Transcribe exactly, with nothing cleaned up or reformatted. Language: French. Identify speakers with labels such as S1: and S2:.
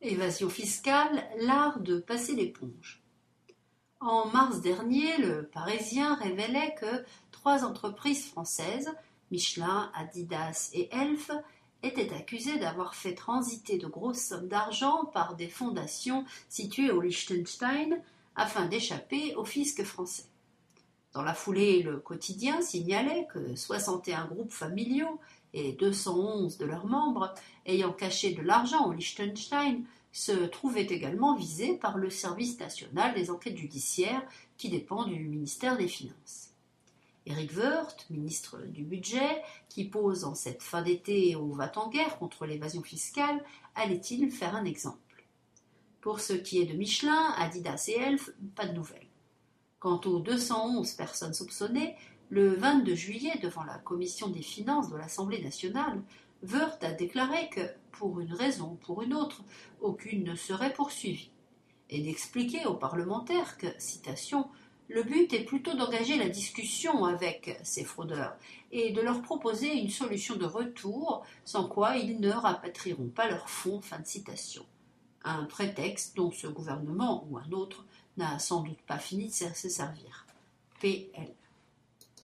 S1: Évasion fiscale, l'art de passer l'éponge. En mars dernier, le Parisien révélait que trois entreprises françaises, Michelin, Adidas et Elf, étaient accusées d'avoir fait transiter de grosses sommes d'argent par des fondations situées au Liechtenstein afin d'échapper au fisc français. Dans la foulée, le quotidien signalait que soixante et un groupes familiaux et deux cent onze de leurs membres, ayant caché de l'argent au Liechtenstein, se trouvaient également visés par le Service national des enquêtes judiciaires qui dépend du ministère des Finances. Éric Woerth, ministre du Budget, qui pose en cette fin d'été au va-t-en-guerre contre l'évasion fiscale, allait-il faire un exemple? Pour ce qui est de Michelin, Adidas et Elf, pas de nouvelles. Quant aux deux cent onze personnes soupçonnées, le vingt-deux juillet, devant la commission des finances de l'Assemblée nationale, Woerth a déclaré que, pour une raison ou pour une autre, aucune ne serait poursuivie, et d'expliquer aux parlementaires que, citation, « le but est plutôt d'engager la discussion avec ces fraudeurs et de leur proposer une solution de retour, sans quoi ils ne rapatrieront pas leurs fonds ». Fin de citation. Un prétexte dont ce gouvernement ou un autre n'a sans doute pas fini de se servir. P L